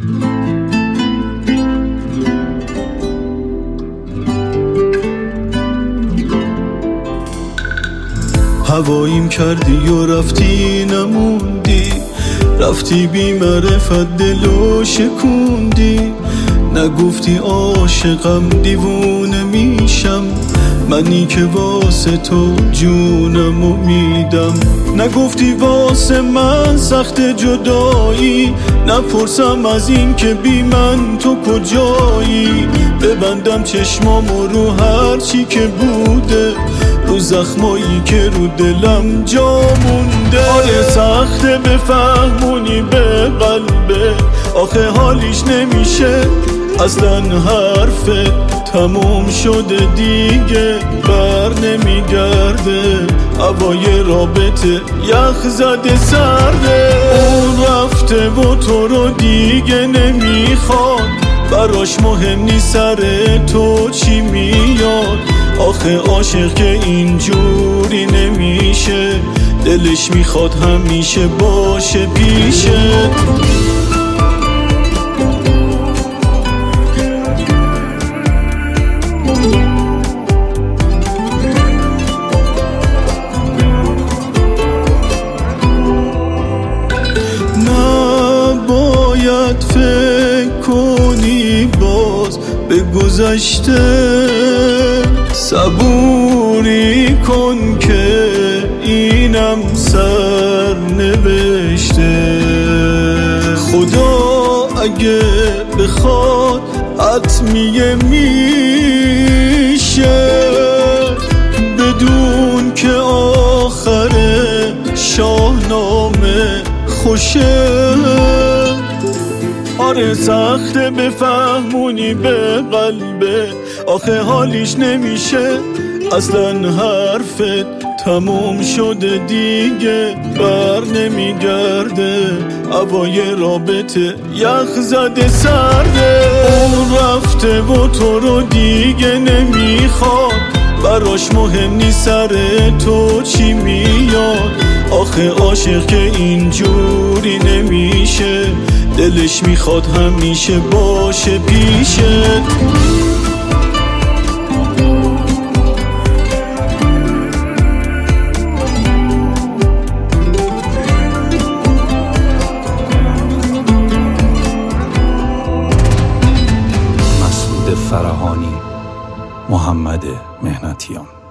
هواییم کردی و رفتی نموندی، رفتی بی معرفت دلو شکوندی. نگفتی عاشقم دیوونه میشم، منی که واسه تو جونمو میدم. نگفتی واسه من سخت جدایی، نپرسم از این که بی من تو کجایی. ببندم چشمامو رو هر چی که بوده، رو زخمایی که رو دلم جا مونده. آره سخته بفهمونی به قلبه، آخه حالیش نمیشه اصلا حرفت. تموم شده دیگه بر نمیگرده، هوای رابطه یخ زده سرده. اون رفته و تو رو دیگه نمیخواد، براش مهم نیست سر تو چی میاد. آخه عاشق که اینجوری نمیشه، دلش میخواد همیشه باشه پیشه. نباید فکر کنی باز به گذشته، صبوری کن که اینم سر نوشته. خدا اگه بخواد حتمیه میشه، بدون که آخر شاهنامه خوشه. آره سخته بفهمونی به قلبه، آخه حالیش نمیشه اصلا حرفت. تموم شده دیگه بر نمیگرده، هوای رابطه یخ زده سرده. اون رفته و تو رو دیگه نمیخواد، براش مهم نیست سر تو چی میاد. آخه عاشق که اینجوری نمیشه، دلش میخواد همیشه باشه پیشت. مسعود فرهانی، محمد مهنتیان.